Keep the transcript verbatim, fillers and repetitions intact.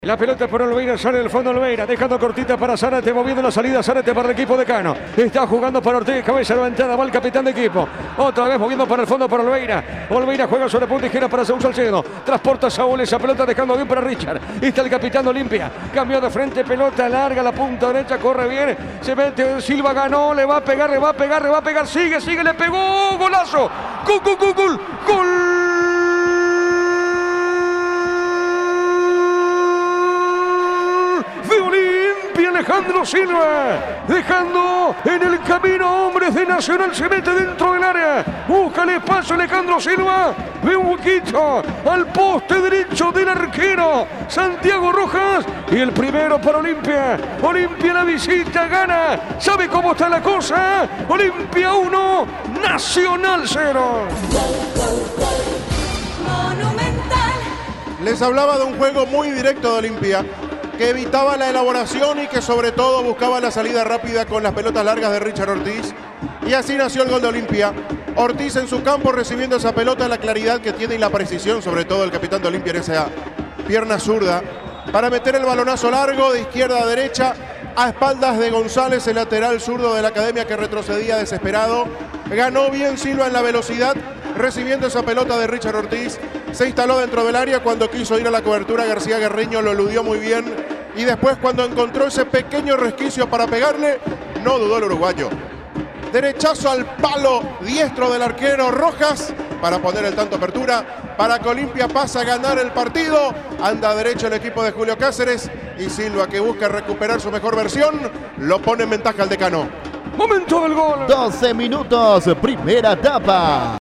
La pelota por Olveira, sale del fondo Olveira, dejando cortita para Zárate, moviendo la salida Zárate para el equipo de Cano. Está jugando para Ortiz, cabeza levantada, va el capitán de equipo. Otra vez moviendo para el fondo para Olveira. Olveira juega sobre punta izquierda para Saúl Salcedo. Transporta a Saúl esa pelota dejando bien para Richard. Está el capitán de Olimpia. Cambió de frente, pelota larga, la punta derecha, corre bien. Se mete, Silva ganó, le va a pegar, le va a pegar, le va a pegar. Sigue, sigue, le pegó, golazo. Gol, gol, gol, gol, gol. Alejandro Silva, dejando en el camino hombres de Nacional, se mete dentro del área, busca el espacio Alejandro Silva, ve un huequito al poste derecho del arquero Santiago Rojas y el primero para Olimpia. Olimpia la visita, gana, sabe cómo está la cosa, Olimpia uno, Nacional cero. Les hablaba de un juego muy directo de Olimpia, que evitaba la elaboración y que sobre todo buscaba la salida rápida con las pelotas largas de Richard Ortiz. Y así nació el gol de Olimpia. Ortiz en su campo recibiendo esa pelota, la claridad que tiene y la precisión, sobre todo el capitán de Olimpia en esa pierna zurda, para meter el balonazo largo de izquierda a derecha, a espaldas de González, el lateral zurdo de la academia que retrocedía desesperado. Ganó bien Silva en la velocidad, recibiendo esa pelota de Richard Ortiz. Se instaló dentro del área cuando quiso ir a la cobertura. García Guerreño lo eludió muy bien. Y después, cuando encontró ese pequeño resquicio para pegarle, no dudó el uruguayo. Derechazo al palo diestro del arquero Rojas para poner el tanto apertura. Para que Olimpia pase a ganar el partido. Anda derecho el equipo de Julio Cáceres. Y Silva, que busca recuperar su mejor versión, lo pone en ventaja al Decano. Momento del gol. doce minutos, primera etapa.